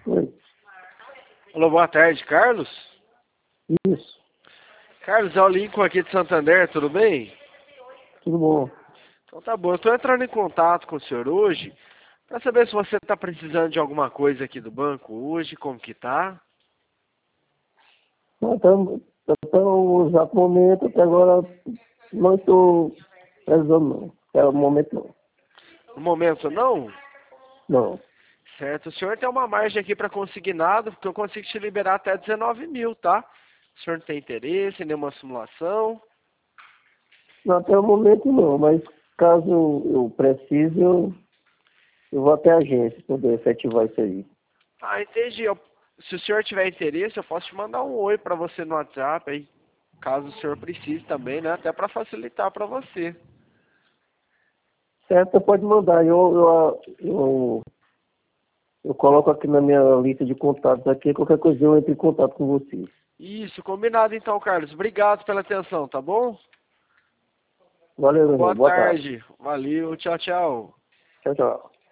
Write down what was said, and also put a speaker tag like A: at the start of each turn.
A: Oi.
B: Alô, boa tarde, Carlos?
A: Isso,
B: Carlos, é o Lincoln aqui de Santander, tudo bem?
A: tudo bom.
B: Então tá bom, eu tô entrando em contato com o senhor hoje para saber se você tá precisando de alguma coisa aqui do banco hoje, como que tá.
A: Até o exato momento, até agora, não estou precisando, não. Até o momento, não.
B: No momento não?
A: Não.
B: Certo, o senhor tem uma margem aqui para consignado, porque eu consigo te liberar até 19 mil, tá? O senhor não tem interesse em nenhuma simulação?
A: Não, até o momento, não. Mas caso eu precise, eu vou até a agência poder efetivar isso aí.
B: Ah, entendi. Se o senhor tiver interesse, eu posso te mandar um oi para você no WhatsApp aí, caso o senhor precise também, né? Até para facilitar para você.
A: Certo, pode mandar. Eu coloco aqui na minha lista de contatos aqui. Qualquer coisa eu entro em contato com você.
B: Isso, combinado então, Carlos. Obrigado pela atenção, tá bom?
A: Valeu, meu
B: Boa
A: irmão. Boa tarde.
B: tarde. Valeu, tchau, tchau.
A: Tchau, tchau.